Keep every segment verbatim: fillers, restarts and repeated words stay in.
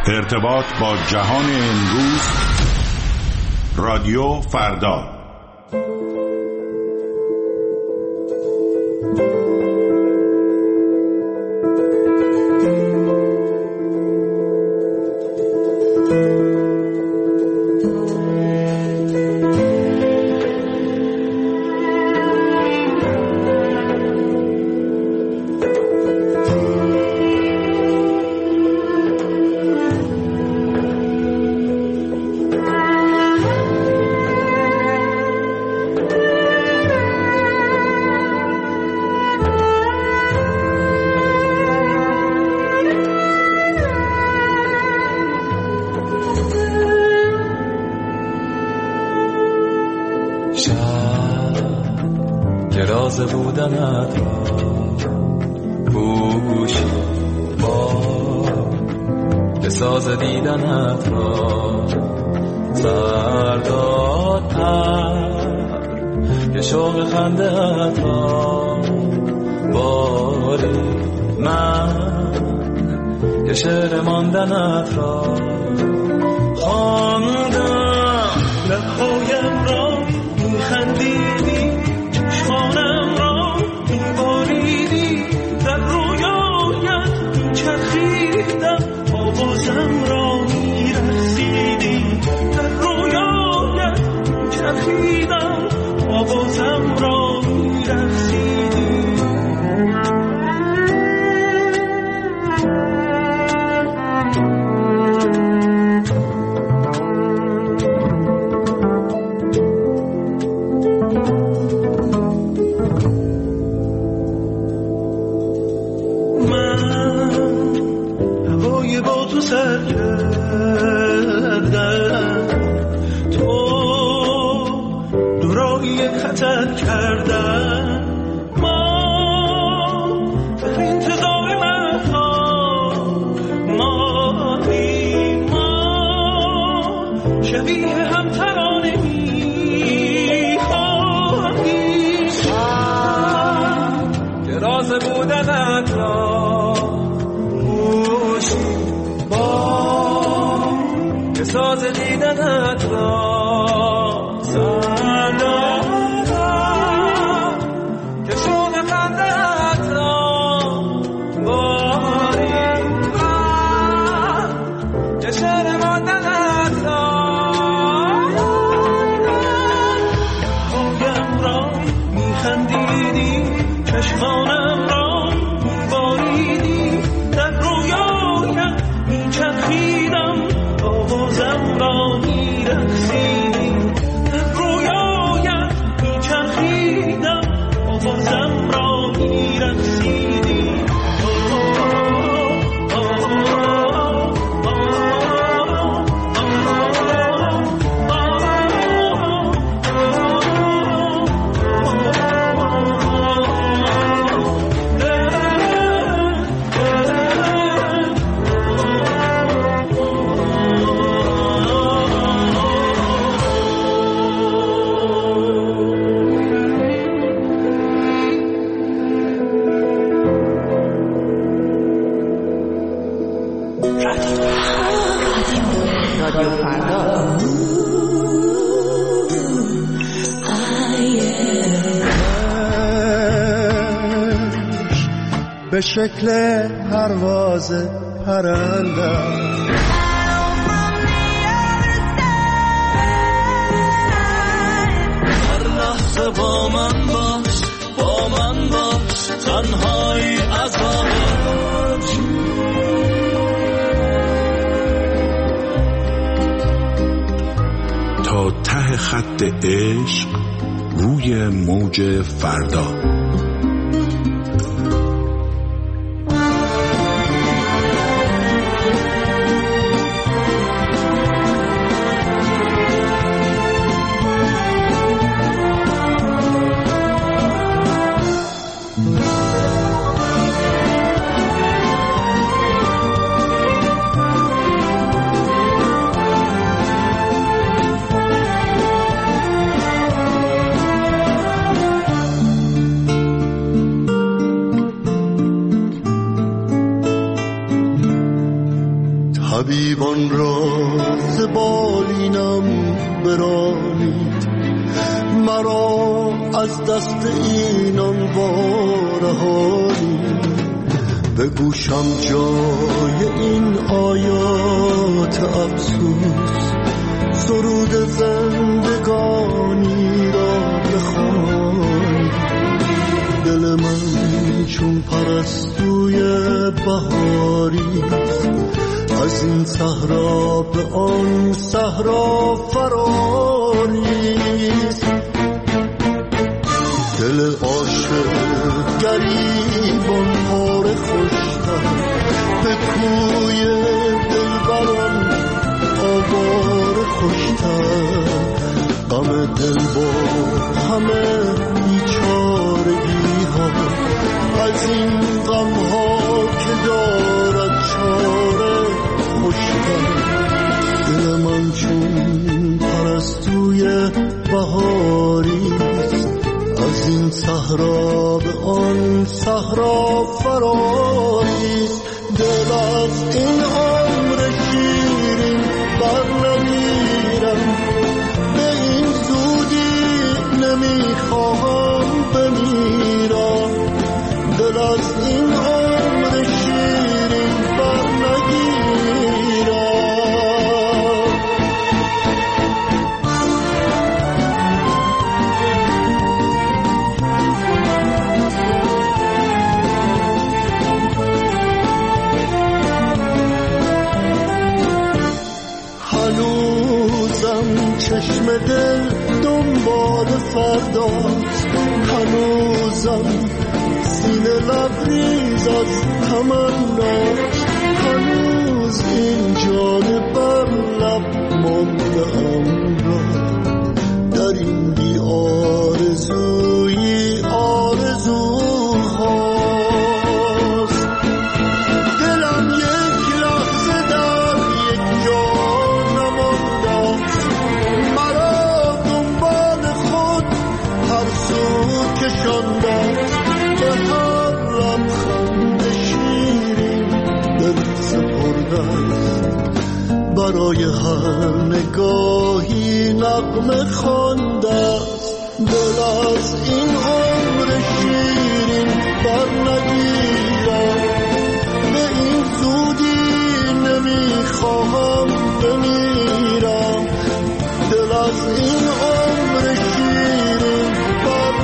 ارتباط با جهان امروز. رادیو فردا. دراز بودنت را پوشی با بساز دیدنت را سردادتر که شوق خنده‌ات را باری من که شعر ماندنت را خواندم لبهایم را میخندیدی چشمانم را میباریدی در رویایت میچرخیدم آوازم را میرقصیدی در رویایت میچرخیدم آوازم را میرقصیدی به شکل پرواز پرنده هر لحظه با من باش با من باش تنهایی عذابت تا ته خط عشق روی موج فردا. طبیبان را ز بالینم برانید، مرا از دست اینان وارهانید. به گوشم جای این آیات افسوس، سرود زندگانی را بخوانید. دل من چون پرستوی بهاریست، از این صحرا به آن صحرا فراریست. دل عاشق گریبان پاره خوشتر، به کوی دلبران آواره خوشتر. غم دل با همه بیچارگی ها، از این غم ها که دارد چاره خوشتر. دل من چون پرستوی بهاریست، از این صحرا به آن صحرا فراریست. دل از این عمر شیرین بر نگیرم، به این زودی نمیخواهم بمیرم. دل از این عمر شیرین بر نگیرم. چشم دل دنبال فرداست، هنوزم سینه لبریز از تمناست. هنوز این جان بر لب مانده ام را، در این بی آرزویی آرزوهاست. دلم یک لحظه در یک جا نمانده، کشانده به هر لبخند شیرین دل سپرده، برای هر نگاهی نغمه خوانده. دل از این عمر شیرین بر نگیرم، به این زودی نمیخواهم بمیرم. دل از این عمر شیرین بر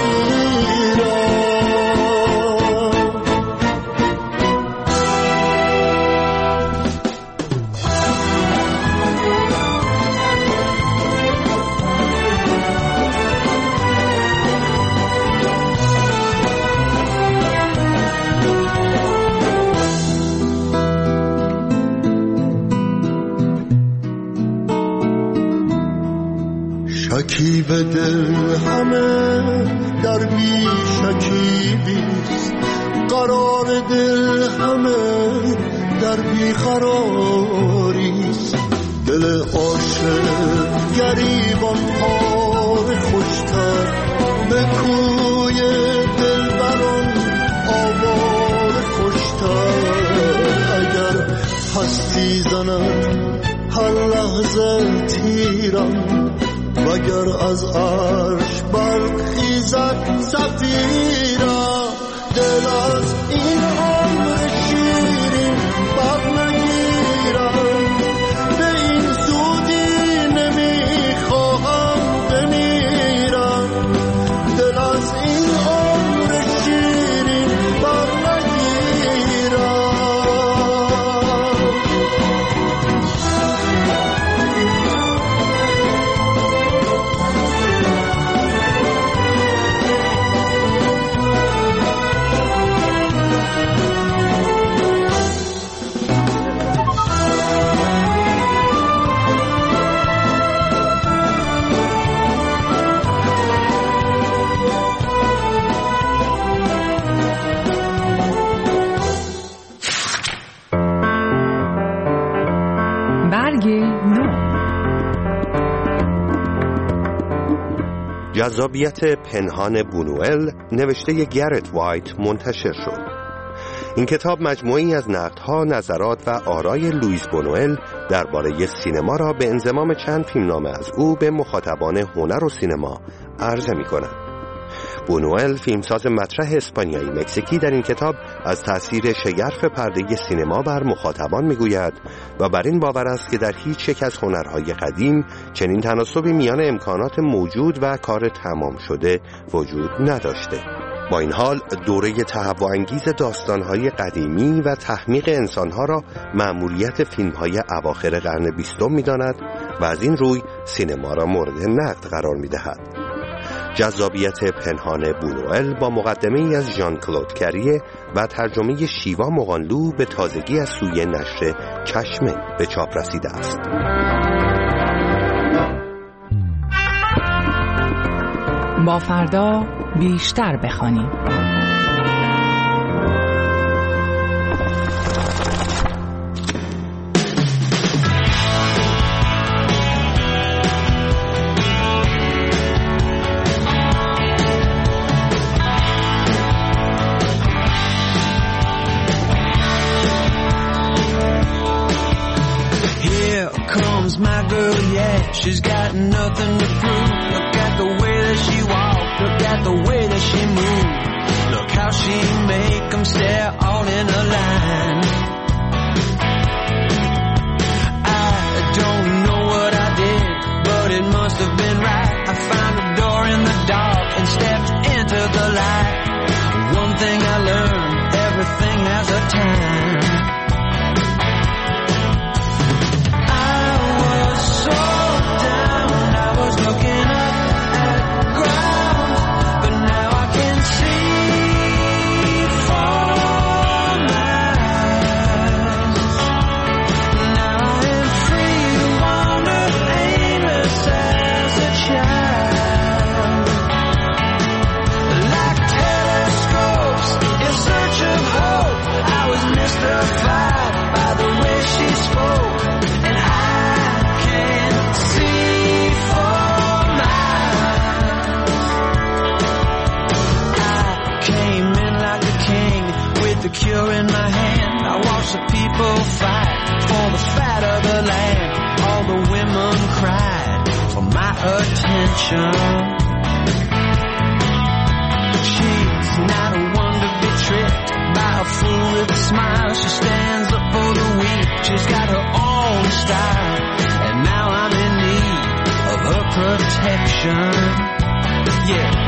شکیب دل همه در بی شکیبیست، قرار دل همه در بی قراریست. دل عاشق گریبان پاره خوشتر، به کوی دلبران آواره خوشتر. اگر هستی زند هر لحظه تیرم، وگر از عرش برخیزد صفیرا. دل از این عمر شیرین بر نگیرم، به این زودی نمیخواهم بمیرم. دل از این عمر شیرین بر نگیرم. جذابیت پنهان بونوئل نوشته گرت وایت منتشر شد. این کتاب مجموعه‌ای از نقدها، نظرات و آرای لوئیس بونوئل درباره سینما را به انضمام چند فیلمنامه از او به مخاطبان هنر و سینما عرضه می‌کند. بونوئل، فیلمساز مطرح اسپانیایی مکزیکی، در این کتاب از تأثیر شگرف پرده سینما بر مخاطبان میگوید و بر این باور است که در هیچ یک از هنرهای قدیم چنین تناسبی میان امکانات موجود و کار تمام شده وجود نداشته. با این حال دوره تهوع‌انگیز داستان‌های قدیمی و تحمیق انسان‌ها را مأموریت فیلم‌های اواخر قرن بیستم می‌داند و از این روی سینما را مورد نقد قرار می‌دهد. جذابیت پنهان بونوئل با مقدمه‌ای از ژان کلود کریه و ترجمه شیوا مغانلو به تازگی از سوی نشر چشمه به چاپ رسیده است. با فردا بیشتر بخوانیم. My girl, yeah, she's got nothing to prove. Look at the way that she walks, look at the way that she moves. Look how she make them stare all in a line. I don't know what I did, but it must have been right. I found a door in the dark and stepped into the light. One thing I learned, everything has a time. The cure in my hand, I watch the people fight for the fat of the land. All the women cried for my attention. She's not a one to be tricked by a fool with a smile. She stands up for the weak, she's got her own style, and now I'm in need of her protection. Yeah.